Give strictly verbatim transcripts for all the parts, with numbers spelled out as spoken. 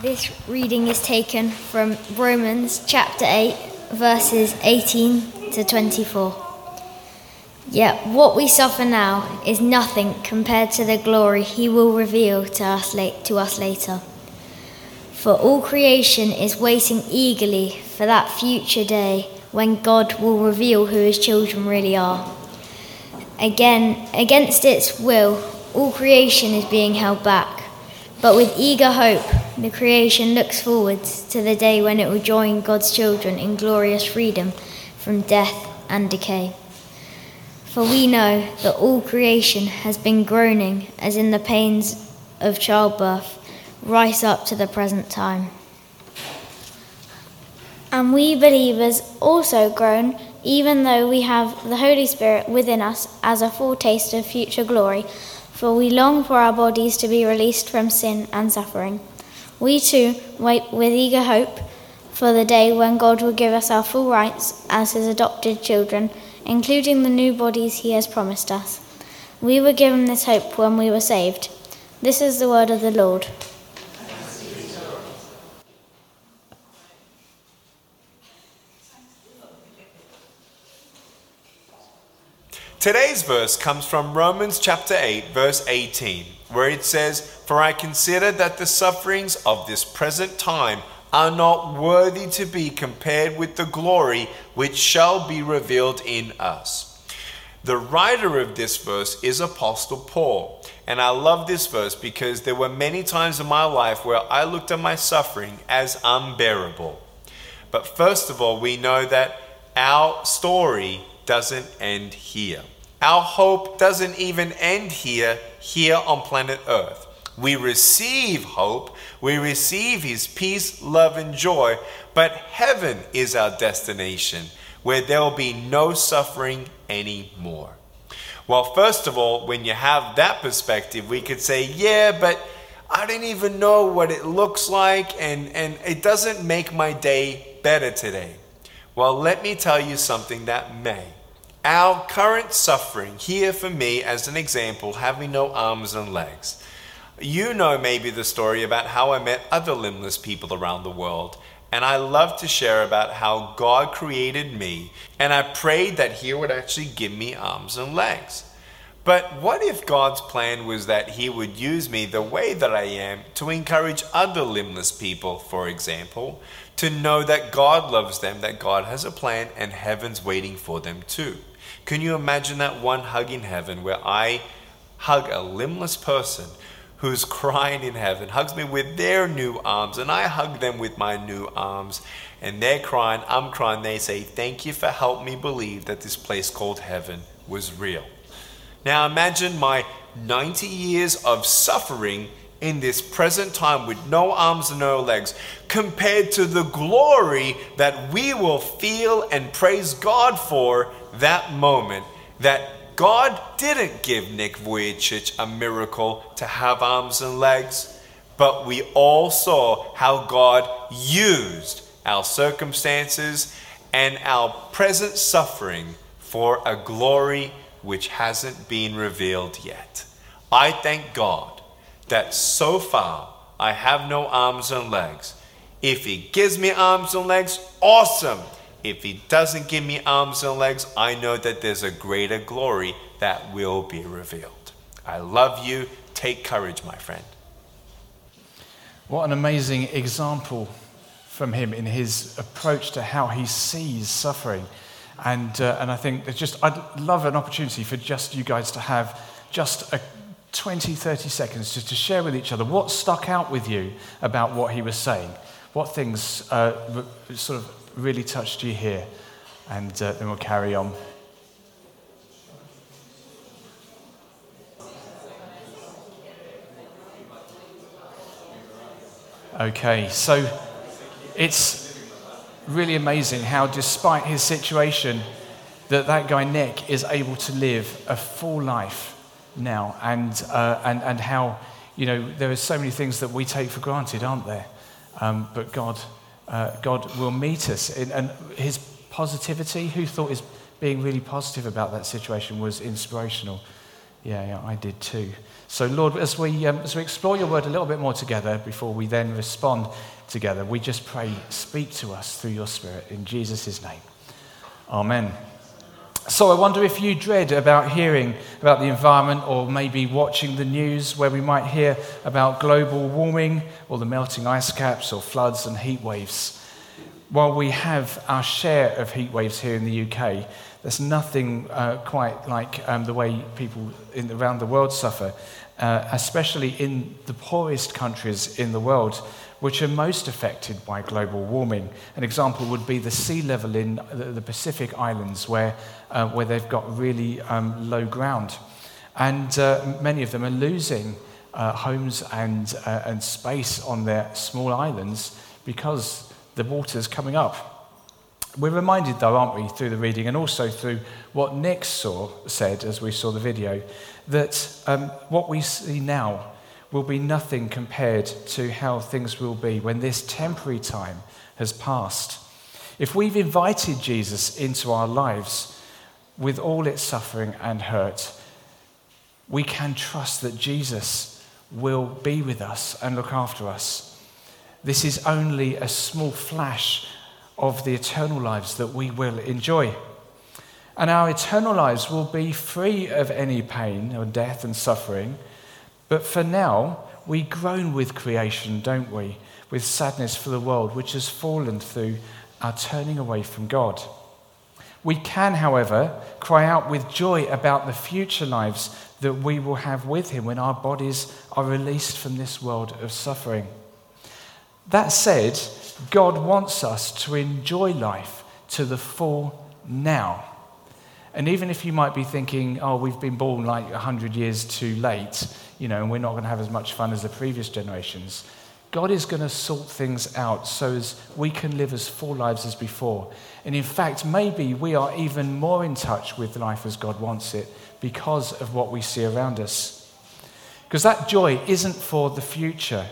This reading is taken from Romans chapter eight, verses eighteen to twenty-four. Yet what we suffer now is nothing compared to the glory he will reveal to us, late, to us later. For all creation is waiting eagerly for that future day when God will reveal who his children really are. Again, against its will, all creation is being held back. But with eager hope, the creation looks forward to the day when it will join God's children in glorious freedom from death and decay. For we know that all creation has been groaning as in the pains of childbirth, right up to the present time. And we believers also groan, even though we have the Holy Spirit within us as a foretaste of future glory, for we long for our bodies to be released from sin and suffering. We too wait with eager hope for the day when God will give us our full rights as his adopted children, including the new bodies he has promised us. We were given this hope when we were saved. This is the word of the Lord. Today's verse comes from Romans chapter eight, verse eighteen, where it says, "For I consider that the sufferings of this present time are not worthy to be compared with the glory which shall be revealed in us." The writer of this verse is Apostle Paul. And I love this verse because there were many times in my life where I looked at my suffering as unbearable. But first of all, we know that our story doesn't end here. Our hope doesn't even end here, here on planet Earth. We receive hope, we receive his peace, love, and joy, but heaven is our destination, where there will be no suffering anymore. Well, first of all, when you have that perspective, we could say, yeah, but I don't even know what it looks like, and, and it doesn't make my day better today. Well, let me tell you something that may. Our current suffering, here for me as an example, having no arms and legs. You know maybe the story about how I met other limbless people around the world. And I love to share about how God created me. And I prayed that he would actually give me arms and legs. But what if God's plan was that he would use me the way that I am to encourage other limbless people, for example, to know that God loves them, that God has a plan, and heaven's waiting for them too. Can you imagine that one hug in heaven where I hug a limbless person who's crying in heaven, hugs me with their new arms, and I hug them with my new arms, and they're crying, I'm crying, they say, thank you for helping me believe that this place called heaven was real. Now imagine my ninety years of suffering in this present time with no arms and no legs, compared to the glory that we will feel and praise God for that moment, that God didn't give Nick Vujicic a miracle to have arms and legs, but we all saw how God used our circumstances and our present suffering for a glory which hasn't been revealed yet. I thank God that so far I have no arms and legs. If he gives me arms and legs, awesome. If he doesn't give me arms and legs, I know that there's a greater glory that will be revealed. I love you. Take courage, my friend. What an amazing example from him in his approach to how he sees suffering. And uh, and I think it's just, I'd love an opportunity for just you guys to have just a twenty, thirty seconds just to share with each other what stuck out with you about what he was saying. What things uh, sort of really touched you here, and uh, then we'll carry on. Okay, so it's really amazing how, despite his situation, that that guy Nick is able to live a full life now, and uh, and and how, you know, there are so many things that we take for granted, aren't there? Um, but God. Uh, God will meet us. In, and his positivity, who thought his being really positive about that situation was inspirational. Yeah, yeah, I did too. So, Lord, as we um, as we explore your word a little bit more together before we then respond together, we just pray, speak to us through your Spirit in Jesus' name. Amen. So I wonder if you dread about hearing about the environment or maybe watching the news where we might hear about global warming or the melting ice caps or floods and heat waves. While we have our share of heat waves here in the U K, there's nothing uh, quite like um, the way people in, around the world suffer, uh, especially in the poorest countries in the world, which are most affected by global warming. An example would be the sea level in the, the Pacific Islands, where uh, where they've got really um, low ground, and uh, many of them are losing uh, homes and uh, and space on their small islands because the water's coming up. We're reminded, though, aren't we, through the reading and also through what Nick saw said as we saw the video, that um, what we see now will be nothing compared to how things will be when this temporary time has passed. If we've invited Jesus into our lives with all its suffering and hurt, we can trust that Jesus will be with us and look after us. This is only a small flash of the eternal lives that we will enjoy. And our eternal lives will be free of any pain or death and suffering. But for now, we groan with creation, don't we? With sadness for the world, which has fallen through our turning away from God. We can, however, cry out with joy about the future lives that we will have with him when our bodies are released from this world of suffering. That said, God wants us to enjoy life to the full now. And even if you might be thinking, oh, we've been born like one hundred years too late, you know, and we're not going to have as much fun as the previous generations, God is going to sort things out so as we can live as full lives as before. And in fact, maybe we are even more in touch with life as God wants it because of what we see around us. Because that joy isn't for the future.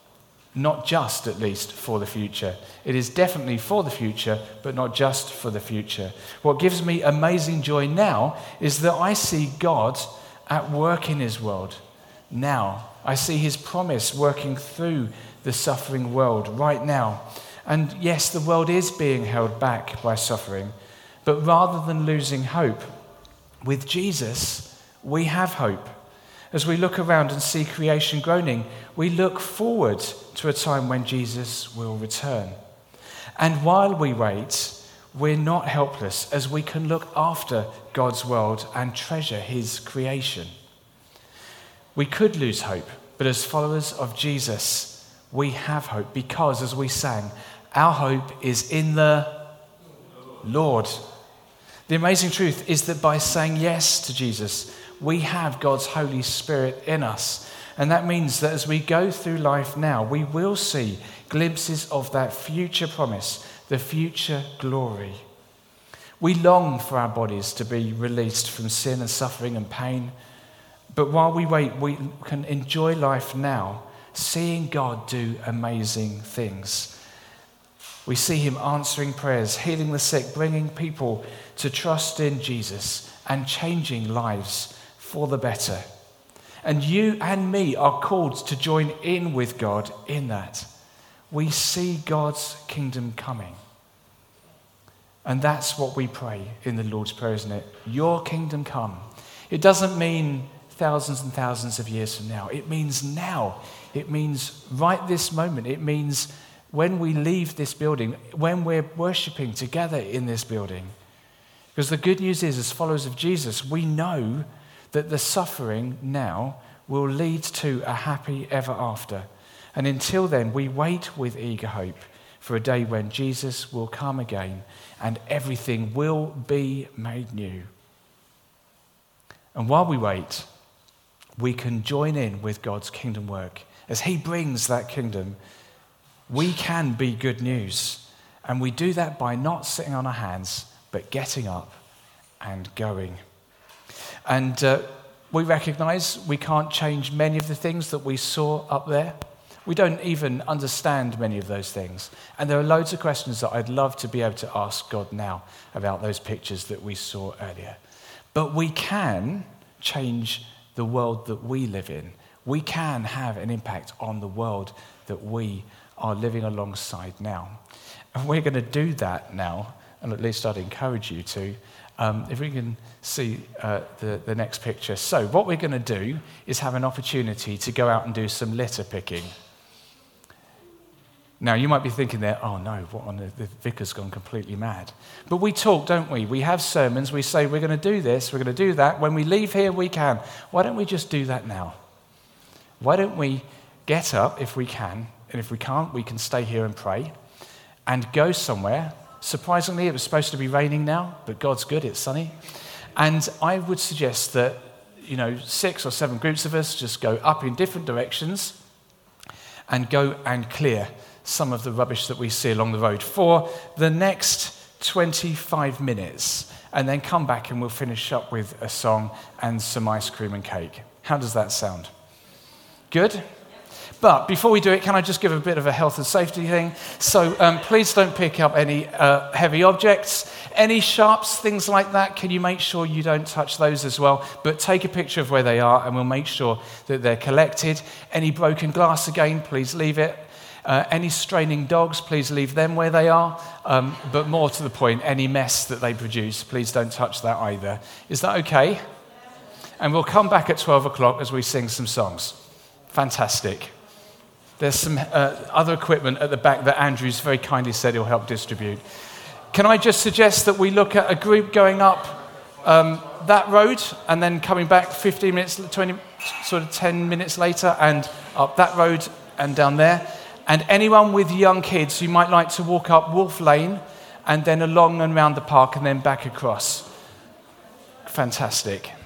Not just, at least, for the future. It is definitely for the future, but not just for the future. What gives me amazing joy now is that I see God at work in his world now. I see his promise working through the suffering world right now. And yes, the world is being held back by suffering, but rather than losing hope, with Jesus, we have hope. As we look around and see creation groaning, we look forward to a time when Jesus will return. And while we wait, we're not helpless as we can look after God's world and treasure his creation. We could lose hope, but as followers of Jesus, we have hope because, as we sang, our hope is in the Lord. The amazing truth is that by saying yes to Jesus, we have God's Holy Spirit in us. And that means that as we go through life now, we will see glimpses of that future promise, the future glory. We long for our bodies to be released from sin and suffering and pain. But while we wait, we can enjoy life now, seeing God do amazing things. We see him answering prayers, healing the sick, bringing people to trust in Jesus and changing lives for the better. And you and me are called to join in with God in that. We see God's kingdom coming. And that's what we pray in the Lord's Prayer, isn't it? Your kingdom come. It doesn't mean thousands and thousands of years from now. It means now. It means right this moment. It means when we leave this building, when we're worshipping together in this building. Because the good news is, as followers of Jesus, we know that the suffering now will lead to a happy ever after. And until then, we wait with eager hope for a day when Jesus will come again and everything will be made new. And while we wait, we can join in with God's kingdom work. As he brings that kingdom, we can be good news. And we do that by not sitting on our hands, but getting up and going. And uh, we recognize we can't change many of the things that we saw up there. We don't even understand many of those things. And there are loads of questions that I'd love to be able to ask God now about those pictures that we saw earlier. But we can change the world that we live in. We can have an impact on the world that we are living alongside now. And we're going to do that now, and at least I'd encourage you to. Um, if we can see uh, the, the next picture. So what we're going to do is have an opportunity to go out and do some litter picking. Now, you might be thinking there, oh no, what on the, the vicar's gone completely mad. But we talk, don't we? We have sermons, we say we're going to do this, we're going to do that. When we leave here, we can. Why don't we just do that now? Why don't we get up if we can, and if we can't, we can stay here and pray, and go somewhere. Surprisingly, it was supposed to be raining now, but God's good, it's sunny. And I would suggest that, you know, six or seven groups of us just go up in different directions and go and clear some of the rubbish that we see along the road for the next twenty-five minutes, and then come back and we'll finish up with a song and some ice cream and cake. How does that sound? Good? But before we do it, can I just give a bit of a health and safety thing? So um, please don't pick up any uh, heavy objects, any sharps, things like that. Can you make sure you don't touch those as well? But take a picture of where they are and we'll make sure that they're collected. Any broken glass again, please leave it. Uh, any straining dogs, please leave them where they are. Um, but more to the point, any mess that they produce, please don't touch that either. Is that okay? And we'll come back at twelve o'clock as we sing some songs. Fantastic. There's some uh, other equipment at the back that Andrew's very kindly said he'll help distribute. Can I just suggest that we look at a group going up um, that road and then coming back fifteen minutes, twenty, sort of ten minutes later, and up that road and down there? And anyone with young kids who might like to walk up Wolf Lane and then along and round the park and then back across. Fantastic.